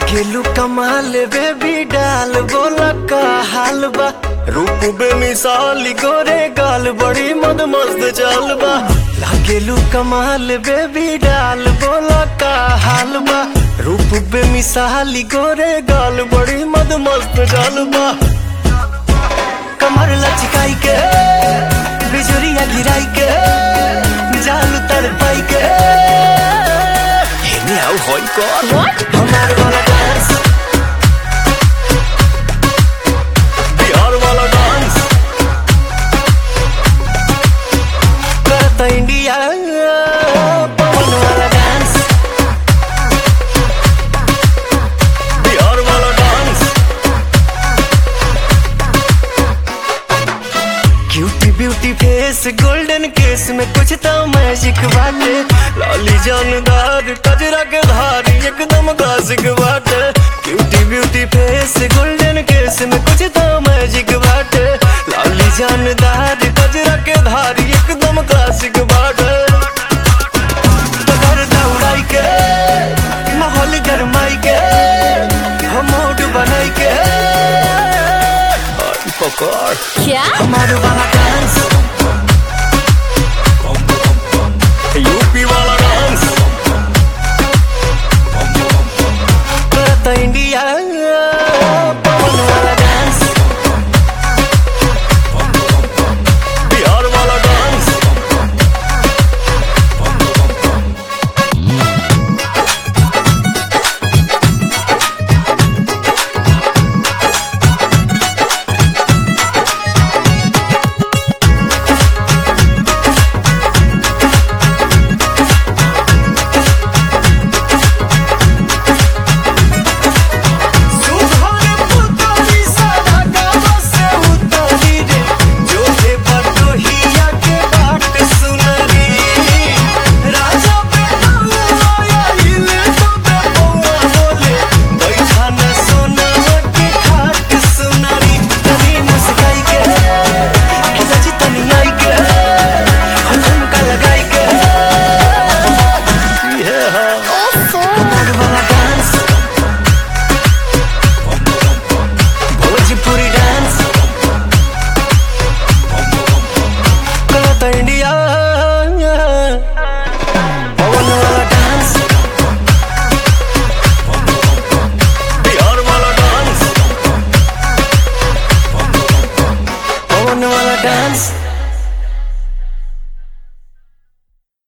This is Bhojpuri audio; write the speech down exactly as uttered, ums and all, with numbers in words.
लागेलू कमाल बेबी डाल बोला का हाल बा। रूप बेमिसाल गोरे गाल बड़ी मद मस्त चाल बा। लागेलू कमाल बेबी डाल बोला का हाल बा। रूप बेमिसाल गोरे गाल बड़ी मद मस्त चाल बा। कमर लचकाई के बिजुरिया गिराई के जाल तर पाई के Now hoy God What? हमार वाला डांस बिहार वाला डांस करता इंडिया पवन वाला डांस बिहार वाला dance cutie beauty face golden case में कुछ तो मैजिक बाटे। लाली जानदार कजरा के धारी एकदम क्लासिक बाटे। Cutie beauty face golden case में कुछ तो मैजिक बाटे। लाली जानदार कजरा के धारी एकदम क्लासिक बाटे। पकड़ दौड़ाई के माहौल गरमाई के हम मूड बनाई के पकड़ क्या हमारे वाला डांस यूपी वाला डांस करता इंडिया पवन वाला डांस बिहार वाला डांस इंडिया पवन वाला डांस बिहार वाला डांस पवन वाला डांस